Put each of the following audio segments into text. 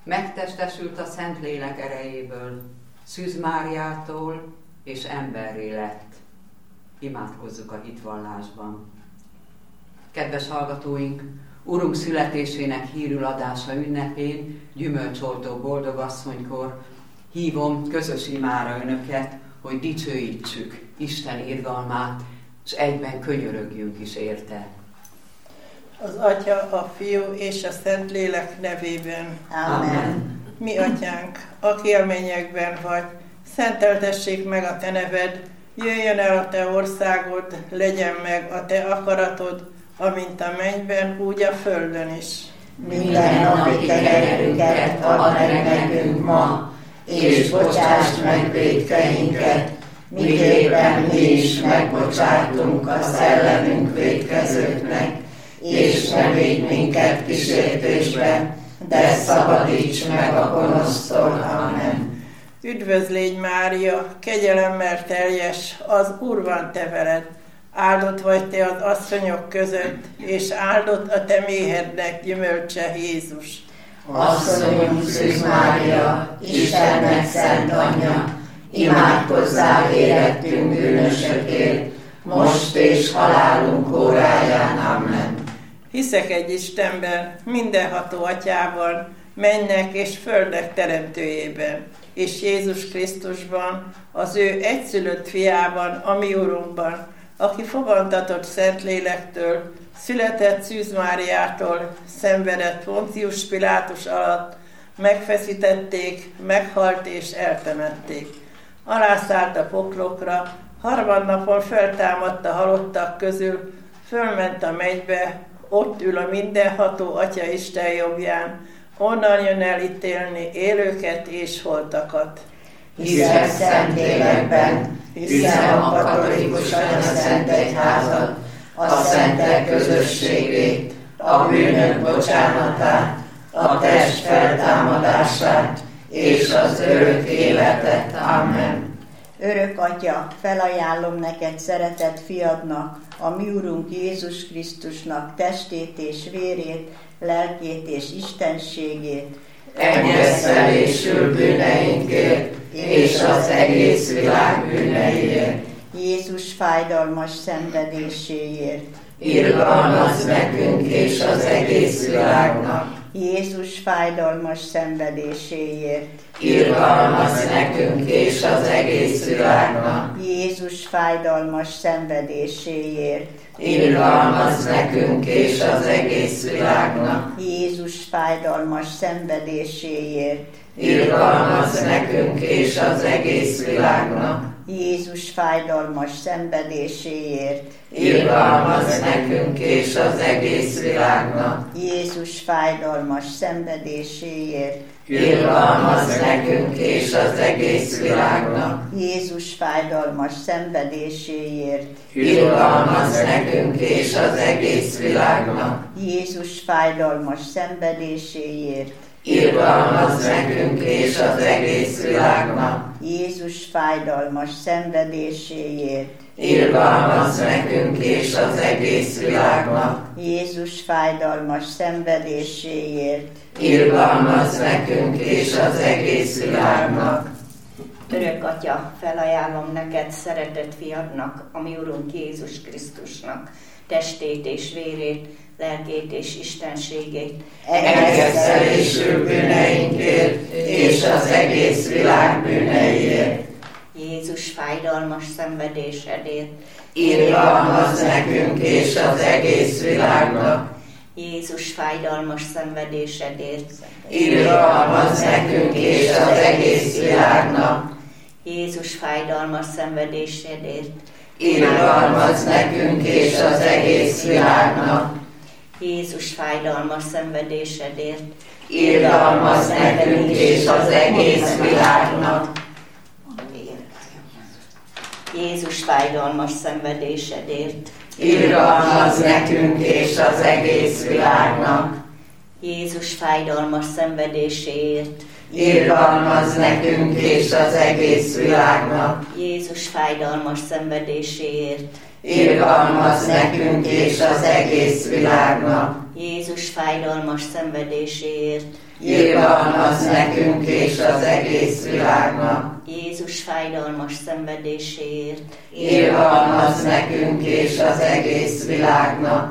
Megtestesült a Szentlélek erejéből, Szűz Máriától és emberré lett. Imádkozzuk a hitvallásban. Kedves hallgatóink, Urunk születésének hírül adása ünnepén, gyümölcsoltó boldogasszonykor hívom közös imára önöket, hogy dicsőítsük Isten irgalmát, és egyben könyörögjünk is érte. Az Atya, a Fiú és a Szentlélek nevében. Amen. Mi Atyánk, aki a mennyekben vagy, szenteltessék meg a Te neved, jöjjön el a Te országod, legyen meg a Te akaratod, amint a mennyben, úgy a földön is. Minden napi teherünket add meg nekünk ma, és bocsásd meg vétkeinket, miképpen mi is megbocsátunk az ellenünk vétkezőknek, és ne védj minket kísértésbe, de szabadíts meg a gonosztól. Amen. Üdvözlégy Mária, kegyelemmel teljes, az Úr van te veled. Áldott vagy te az asszonyok között, és áldott a te méhednek gyümölcse Jézus. Asszonyunk Szűz Mária, Istennek szent anyja, imádkozzál érettünk bűnösökért, most és halálunk óráján. Amen. Hiszek egy Istenben, mindenható Atyában, mennek és földnek teremtőjében, és Jézus Krisztusban, az ő egyszülött fiában, a mi Urunkban, aki fogantatott Szentlélektől, született Szűz Máriától, szenvedett Pontius Pilátus alatt, megfeszítették, meghalt és eltemették. Alászállt a poklokra, harmadnapon feltámadt a halottak közül, fölment a mennybe, ott ül a mindenható Atya Isten jobbján, onnan jön el ítélni élőket és holtakat. Hiszek Szentlélekben, hiszem a katolikus anyaszent egyházat, a szentek közösségét, a bűnök bocsánatát, a test feltámadását és az örök életet. Amen. Örök Atya, felajánlom neked szeretett fiadnak, a mi Urunk Jézus Krisztusnak testét és vérét, lelkét és istenségét. Engedelésül bűneinkért és az egész világ bűneiért. Jézus fájdalmas szenvedéséért. Irgalmazz nekünk és az egész világnak. Jézus fájdalmas szenvedéséért. Irgalmazz nekünk és az egész világnak. Jézus fájdalmas szenvedéséért. Irgalmazz nekünk és az egész világnak. Jézus fájdalmas szenvedéséért. Irgalmazz nekünk és az egész világnak. Jézus fájdalmas szenvedéséért. Irgalmazz nekünk és az egész világnak. Jézus fájdalmas szenvedéséért. Irgalmazz nekünk és az egész világnak. Jézus fájdalmas szenvedéséért. Irgalmazz nekünk és az egész világnak. Jézus fájdalmas szenvedéséért. Irgalmazz nekünk és az egész világnak. Jézus fájdalmas szenvedéséért. Irgalmazz nekünk és az egész világnak. Jézus fájdalmas szenvedéséért. Irgalmazz nekünk és az egész világnak. Örök Atya, felajánlom neked szeretett fiadnak, a mi Urunk Jézus Krisztusnak, testét és vérét, lelkét és istenségét. Engedelésül bűneinkért és az egész világ bűneiért. Jézus fájdalmas szenvedésedért. Irgalmazz nekünk és az egész világnak. Jézus fájdalmas szenvedésedért. Irgalmazz nekünk és az egész világnak. Jézus fájdalmas szenvedésedért. Irgalmazz nekünk és az egész világnak. Jézus fájdalmas szenvedésedért. Irgalmazz nekünk és az egész világnak. Jézus fájdalmas szenvedésedért. Irgalmazz nekünk és az egész világnak. Jézus fájdalmas szenvedéséért. Irgalmazz nekünk és az egész világnak. Jézus fájdalmas szenvedéséért. irgalmazz nekünk és az egész világnak. Jézus fájdalmas szenvedéséért, Irgalmazz nekünk és az egész világnak. Jézus fájdalmas szenvedéséért, Irgalmazz nekünk és az egész világnak.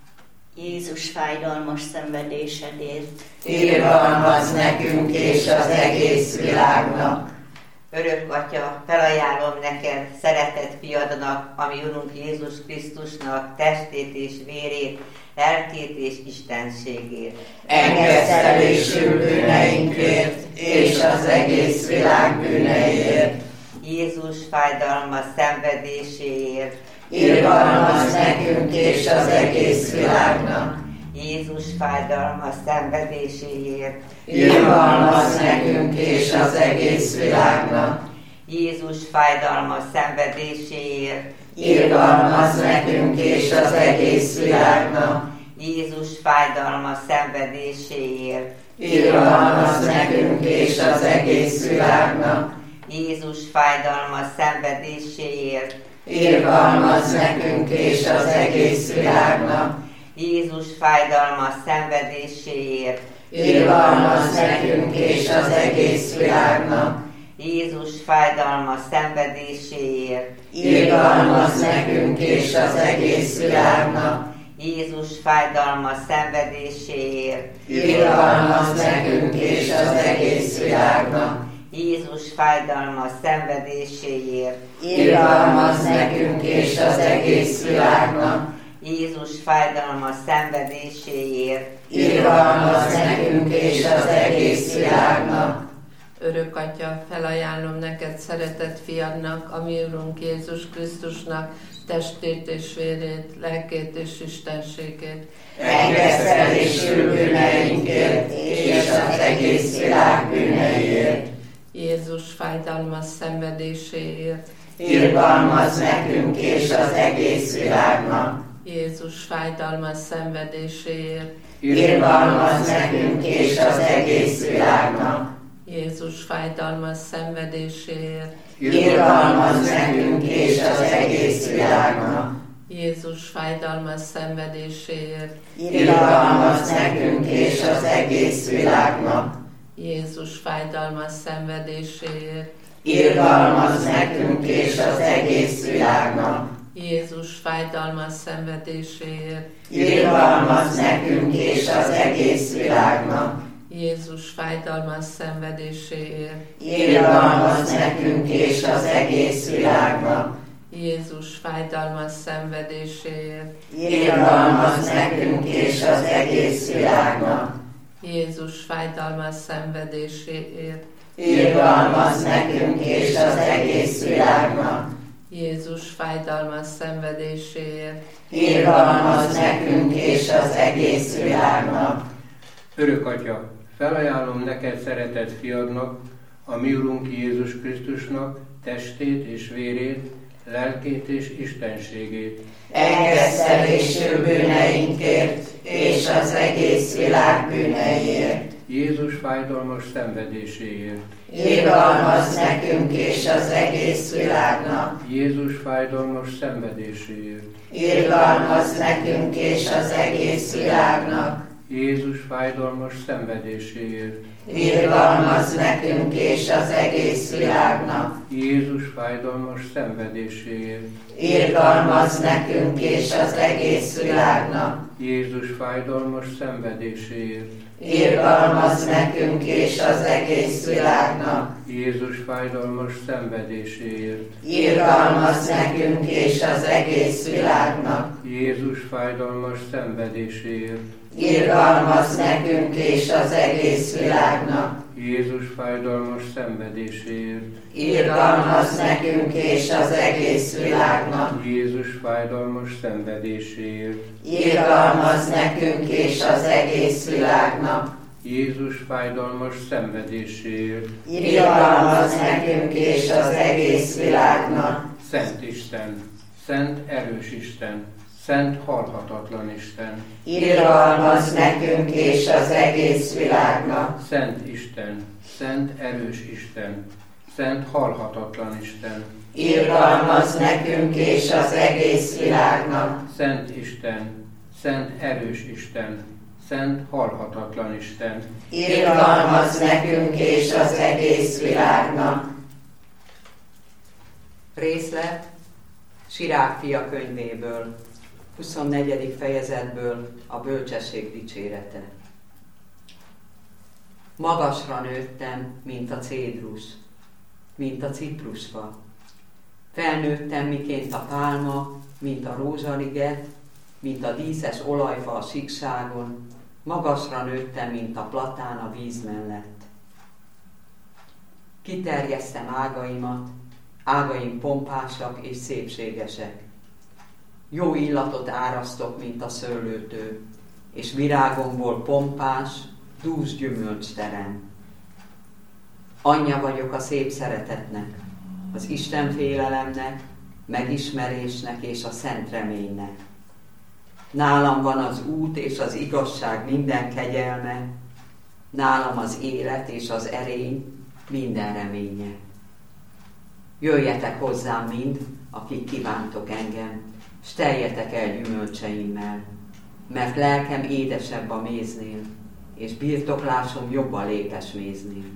Jézus fájdalmas szenvedésedért, Irgalmazz nekünk és az egész világnak. Örök Atya, felajánlom neked szeretett fiadnak, ami Urunk Jézus Krisztusnak testét és vérét, lelkét és istenségét. Engedsz elésül bűneinkért és az egész világ bűneiért. Jézus fájdalmas szenvedéséért, Irgalmazz nekünk és az egész világnak. Jézus fájdalmas szenvedéséért, Irgalmazz nekünk és az egész világnak. Jézus fájdalmas szenvedéséért, Irgalmazz nekünk és az egész világnak. Jézus fájdalmas szenvedéséért, Irgalmazz nekünk és az egész világnak. Jézus fájdalmas szenvedéséért, Irgalmazz nekünk és az egész világnak. Jézus fájdalmas szenvedéséért, Irgalmazz nekünk és az egész világnak. Jézus fájdalmas szenvedéséért, Irgalmazz nekünk és az egész világnak. Jézus fájdalmas szenvedéséért, Irgalmazz nekünk és az egész világnak. Jézus fájdalmas szenvedéséért, Irgalmazz nekünk és az egész világnak. Jézus fájdalmas szenvedéséért, Irgalmazz nekünk és az egész világnak. Örök Atya, felajánlom neked szeretett fiadnak, a mi Urunk Jézus Krisztusnak testét és vérét, lelkét és istenségét. Engedsz elésül bűneinkért és az egész világ bűneiért. Jézus fájdalmas szenvedéséért, Irgalmazz nekünk és az egész világnak. Jézus fájdalmas szenvedéséért, Irgalmazz nekünk és az egész világnak. Jézus fájdalmas szenvedéséért, Irgalmazz nekünk és az egész világnak. Jézus fájdalmas szenvedéséért, Irgalmazz nekünk és az egész világnak. Jézus fájdalmas szenvedéséért, Irgalmazz nekünk és az egész világnak. Jézus fájdalmas szenvedéséért, Irgalmazz nekünk és az egész világnak. Jézus fájdalmas szenvedéséért, Irgalmazz nekünk és az egész világnak. Jézus fájdalmas szenvedéséért, Irgalmazz nekünk és az egész világnak. Jézus fájdalmas szenvedéséért, Irgalmazz nekünk és az egész világnak. Jézus fájdalmas szenvedéséért, Irgalmazz nekünk és az egész világnak. Örök Atya, felajánlom neked szeretett fiadnak, a mi Urunk Jézus Krisztusnak testét és vérét, lelkét és istenségét. Engedsz elésül bűneinkért és az egész világ bűneiért. Jézus fájdalmas szenvedéséért. Irgalmazz nekünk és az egész világnak. Jézus fájdalmas szenvedéséért. Irgalmazz nekünk és az egész világnak. Jézus fájdalmas szenvedéséért. Irgalmazz nekünk és az egész világnak. Jézus fájdalmas szenvedéséért. Irgalmazz nekünk és az egész világnak. Jézus fájdalmas szenvedéséért. Irgalmazz nekünk és az egész világnak. Jézus fájdalmas szenvedéséért. Irgalmazz nekünk és az egész világnak. Jézus fájdalmas szenvedéséért. Irgalmazz nekünk és az egész világnak. Jézus fájdalmas szenvedéséért. Irgalmazz nekünk és az egész világnak. Jézus fájdalmas szenvedéséért. Irgalmazz nekünk és az egész világnak. Jézus fájdalmas szenvedéséért. Irgalmazz nekünk és az egész világnak. Szent Isten, Szent erős Isten, Szent halhatatlan Isten, Irgalmazz nekünk és az egész világnak. Szent Isten, Szent erős Isten, Szent halhatatlan Isten, Irgalmazz nekünk és az egész világnak. Szent Isten, szent erős Isten, szent halhatatlan Isten. Irgalmazz nekünk és az egész világnak. Részlet Sirák fia könyvéből, 24. fejezetből a bölcsesség dicsérete. Magasra nőttem, mint a cédrus, mint a ciprusfa. Felnőttem, miként a pálma, mint a rózsaliget, mint a díszes olajfa a síkságon. Magasra nőttem, mint a platán a víz mellett. Kiterjesztem ágaimat, ágaim pompásak és szépségesek. Jó illatot árasztok, mint a szőlőtő, és virágomból pompás, dús gyümölcs terem. Anyja vagyok a szép szeretetnek, az Isten félelemnek, megismerésnek és a szent reménynek. Nálam van az út és az igazság minden kegyelme, nálam az élet és az erény minden reménye. Jöjjetek hozzám mind, akik kívántok engem, s teljetek el gyümölcseimmel, mert lelkem édesebb a méznél, és birtoklásom jobb a lékesméznél.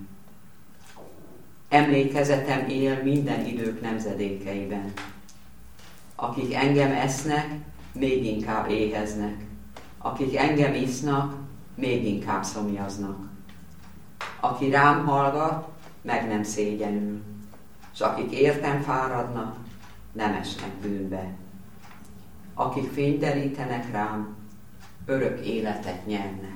Emlékezetem él minden idők nemzedékeiben. Akik engem esznek, még inkább éheznek. Akik engem isznak, még inkább szomjaznak. Aki rám hallgat, meg nem szégyenül, s akik értem fáradnak, nem esnek bűnbe. Akik fényderítenek rám, örök életet nyernek.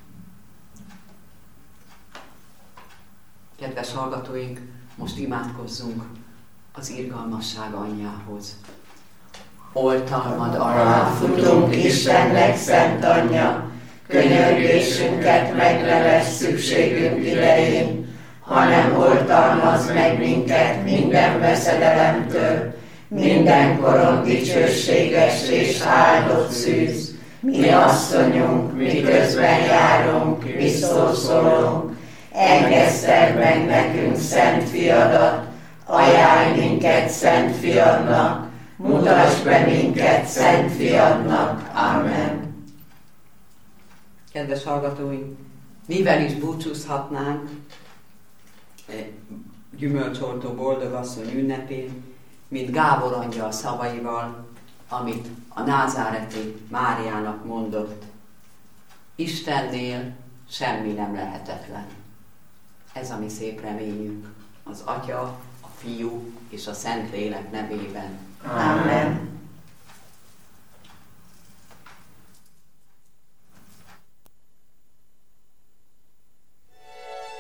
Kedves hallgatóink, most imádkozzunk az irgalmasság anyjához. Oltalmad alá futunk, Isten legszent anyja, könyörgésünket meglevess szükségünk idején, hanem oltalmazz meg minket minden veszedelemtől, mindenkoron dicsőséges és áldott szűz. Mi asszonyunk, miközben járunk, visszószólunk, engeszted meg nekünk szent fiadat, ajánlj minket szent fiadnak, mutasd be minket szent fiadnak. Amen. Kedves hallgatóink, mivel is búcsúzhatnánk gyümölcsoltó boldogasszony ünnepén, mint Gábor angyal szavaival, amit a názáreti Máriának mondott. Istennél semmi nem lehetetlen. Ez a mi szép reményünk az Atya, a Fiú és a Szentlélek nevében. Amen.